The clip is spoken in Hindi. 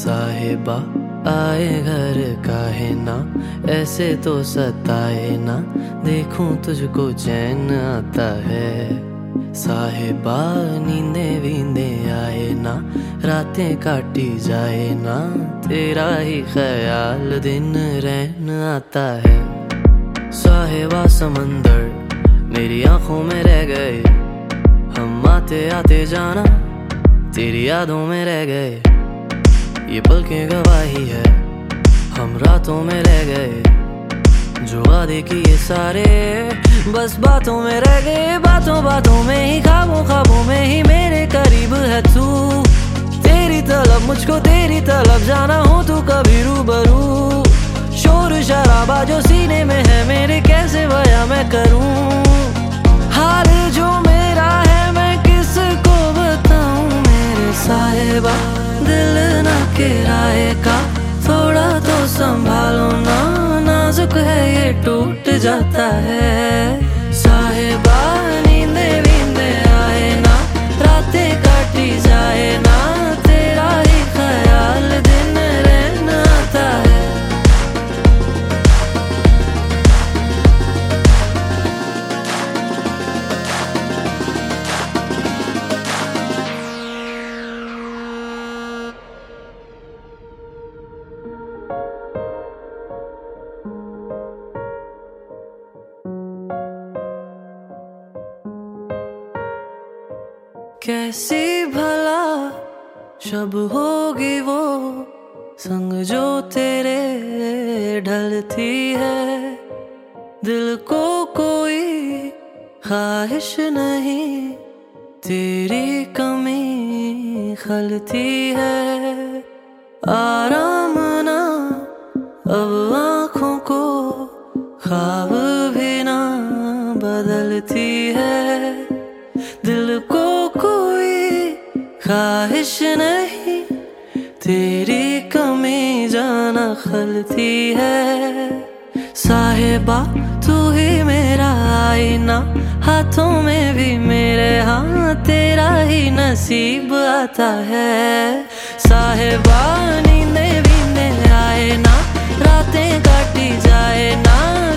साहिबा आए घर काहे ना, ऐसे तो सताए ना, देखूं तुझको चैन आता है। साहिबा नींदे वींदे आए ना, रातें काटी जाए ना, तेरा ही ख्याल दिन रहन आता है। साहिबा समंदर मेरी आंखों में रह गए, हम आते आते जाना तेरी यादों में रह गए। ये पल की गवाही है, हम रातों में रह गए, जो वादे किए सारे बस बातों में रह गए। बातों बातों में ही, ख्वाबों ख्वाबों में ही मेरे करीब है तू। तेरी तलब मुझको तेरी तलब, जाना हो तू कभी रूबरू। शोर शराबा जो सीने में है मेरे, कैसे बयां मैं करूं। हाल जो मेरा है मैं किसको बताऊं मेरे साहिबा। दिल ना किराए का, थोड़ा तो संभालो ना, नाजुक है ये टूट जाता है। साहिबा नींदे वींदे आए ना, रातें काटी जाए ना, तेरा ही ख्याल दिन रहना आता है। कैसी भला शब होगी वो संग जो तेरे ढलती है। दिल को कोई ख्वाहिश नहीं, तेरी कमी खलती है। आराम ना अब आँखों को, ख्वाब भी ना बदलती है। दिल को कोई ख्वाहिश नहीं, तेरी कमी जाना खलती है। साहिबा तू ही मेरा आईना, हाथों में भी मेरे, हाँ तेरा ही नसीब आता है। साहिबा नींदे वींदे आए ना, रातें काटी जाए ना,